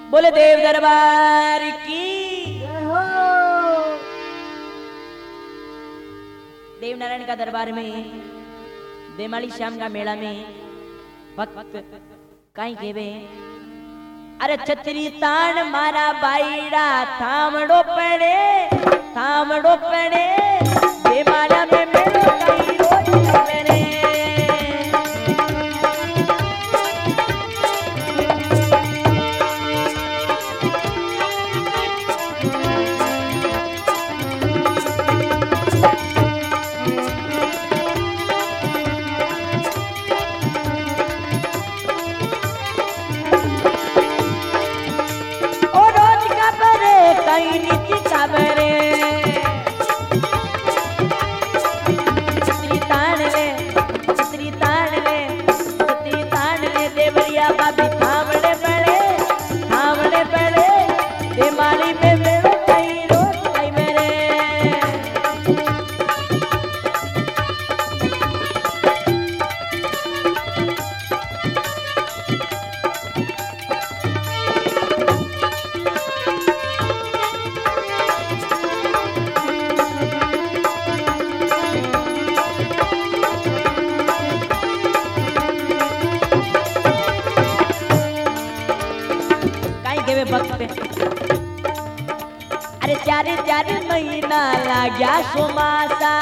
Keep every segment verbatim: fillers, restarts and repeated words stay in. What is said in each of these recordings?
बोले देव दरबार की हो। देव नारायण का दरबार में देमाली श्याम का मेला में भक्त काई केवे अरे छतरी तान मारा बाईड़ा थामड़ो पड़े थामड़ो पड़े देमाला में मेलो कई रोज मेरे अरे चारे चारे महीना लाग्या सोमासा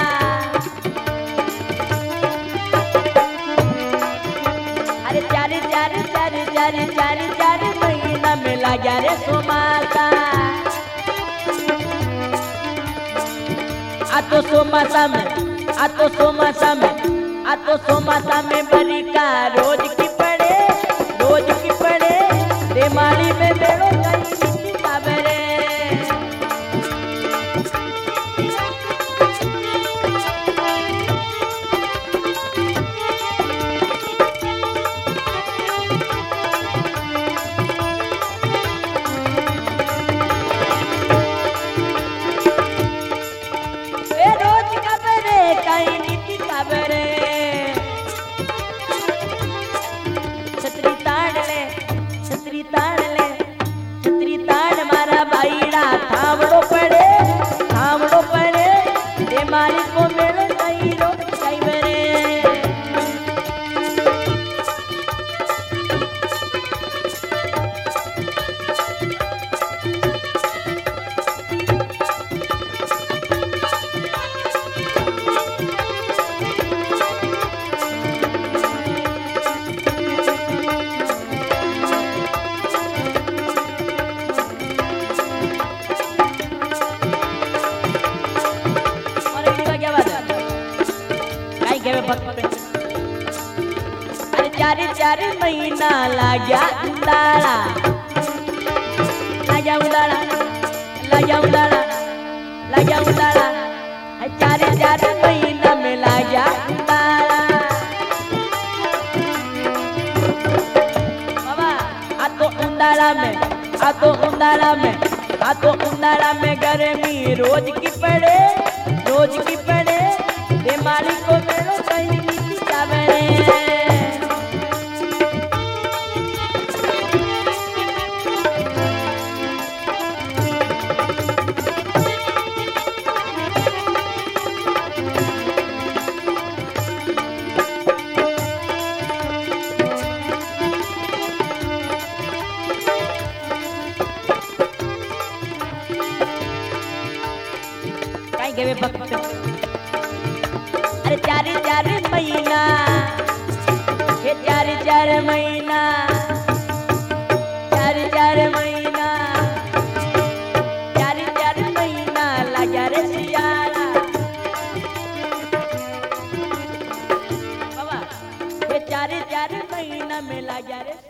अरे चारे चारे चारे चारे चारे चारे महीना में लाग्या रे सोमासा आ तो सोमासा में आ तो सोमासा में आ तो सोमासा में बरी का रोज की पड़े रोज की पड़े देमाली में बेड़ो कहीं काबरे ए रोज काबरे कहीं नीति काबरे छतरी ताड़ ले छतरी ताड़ ले छतरी ताड़ मारा बाईड़ा थामड़ो पड़े थामड़ो पड़े देमाली को मेलो कई रो कई बरे अरे चार चार महीना लाग्या उदाड़ा लाग्या उदाड़ा लाग्या उदाड़ा लाग्या उदाड़ा चार चार महीना में लाग्या उदाड़ा बाबा आ तो उदाड़ा में आ तो उदाड़ा में आ तो उदाड़ा में गर्मी रोज की पड़े रोज की पड़े देमाली को मेलो कहीं नीति काबरे काई गेवे भक्त अरे चार चार महीना ये चार चार महीना चार चार महीना चार चार महीना लाग्या रे सियारा बाबा ये चार चार महीना में लाग्या रे